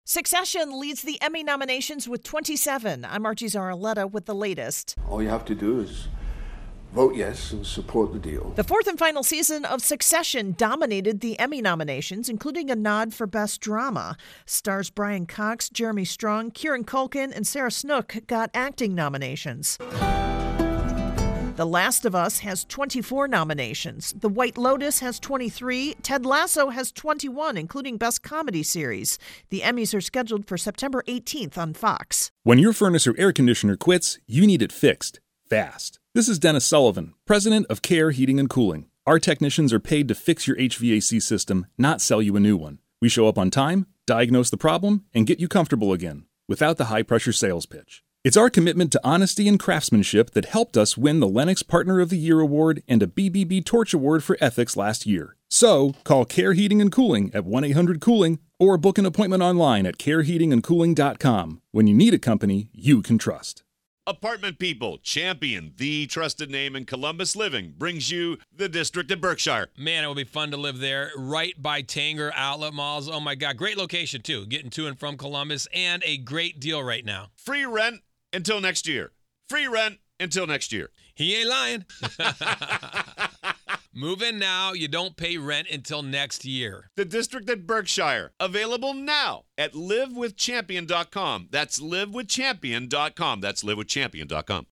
Succession leads the Emmy nominations with 27. I'm Archie Zaraletta with the latest. All you have to do is vote yes and support the deal. The fourth and final season of Succession dominated the Emmy nominations, including a nod for Best Drama. Stars Brian Cox, Jeremy Strong, Kieran Culkin, and Sarah Snook got acting nominations. The Last of Us has 24 nominations. The White Lotus has 23. Ted Lasso has 21, including Best Comedy Series. The Emmys are scheduled for September 18th on Fox. When your furnace or air conditioner quits, you need it fixed fast. This is Dennis Sullivan, president of Care Heating and Cooling. Our technicians are paid to fix your HVAC system, not sell you a new one. We show up on time, diagnose the problem, and get you comfortable again, without the high-pressure sales pitch. It's our commitment to honesty and craftsmanship that helped us win the Lennox Partner of the Year Award and a BBB Torch Award for Ethics last year. So, call Care Heating and Cooling at 1-800-COOLING or book an appointment online at careheatingandcooling.com. When you need a company you can trust. Apartment People, Champion, the trusted name in Columbus living, brings you the District at Berkshire. Man, it will be fun to live there, right by Tanger Outlet Malls. Oh my God, great location too, getting to and from Columbus, and a great deal right now. Free rent until next year. Free rent until next year. He ain't lying. Move in now. You don't pay rent until next year. The District at Berkshire. Available now at livewithchampion.com. That's livewithchampion.com. That's livewithchampion.com.